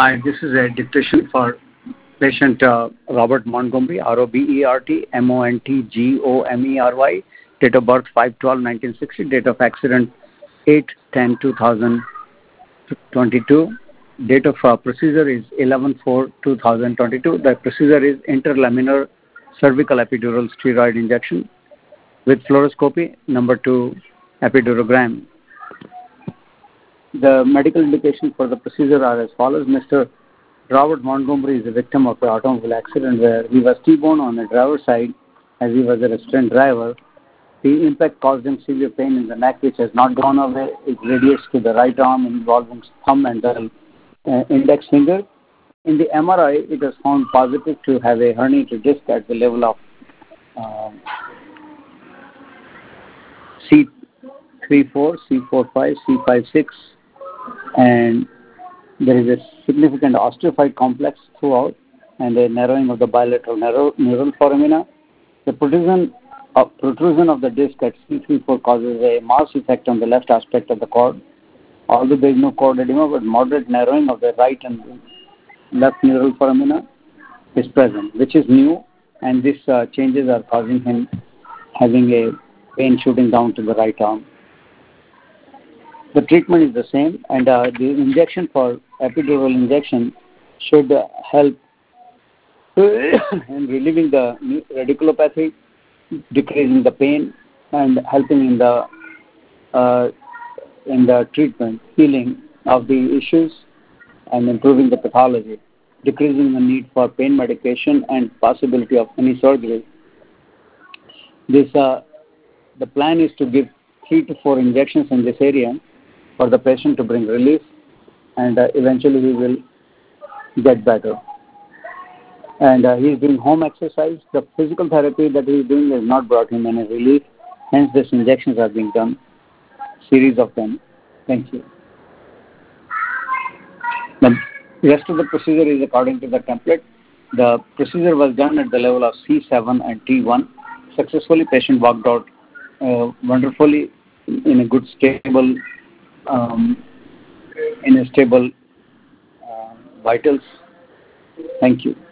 Hi, this is a dictation for patient Robert Montgomery, ROBERT Montgomery, date of birth 5/12/1960, date of accident 8/10/2022, date of procedure is 11/4/2022. The procedure is interlaminar cervical epidural steroid injection with fluoroscopy, number 2 epidurogram. The medical indications for the procedure are as follows. Mr. Robert Montgomery is a victim of an automobile accident where he was T-boned on the driver's side as he was a restrained driver. The impact caused him severe pain in the neck, which has not gone away. It radiates to the right arm, involving thumb and the index finger. In the MRI, it was found positive to have a herniated disc at the level of C34, C45, C56, and there is a significant osteophyte complex throughout and a narrowing of the bilateral neural foramina. The protrusion of the disc at C34 causes a Morse effect on the left aspect of the cord. Although there is no cord edema, but moderate narrowing of the right and left neural foramina is present, which is new, and these changes are causing him having a pain shooting down to the right arm. The treatment is the same, and the injection for epidural injection should help in relieving the radiculopathy, decreasing the pain, and helping in the treatment, healing of the issues, and improving the pathology, decreasing the need for pain medication and possibility of any surgery. The plan is to give 3 to 4 injections in this area for the patient to bring relief, and eventually he will get better. And he is doing home exercise. The physical therapy that he is doing has not brought him any relief, hence these injections are being done, series of them. Thank you. The rest of the procedure is according to the template. The procedure was done at the level of C7 and T1. Successfully, patient walked out wonderfully in a good stable vitals. Thank you.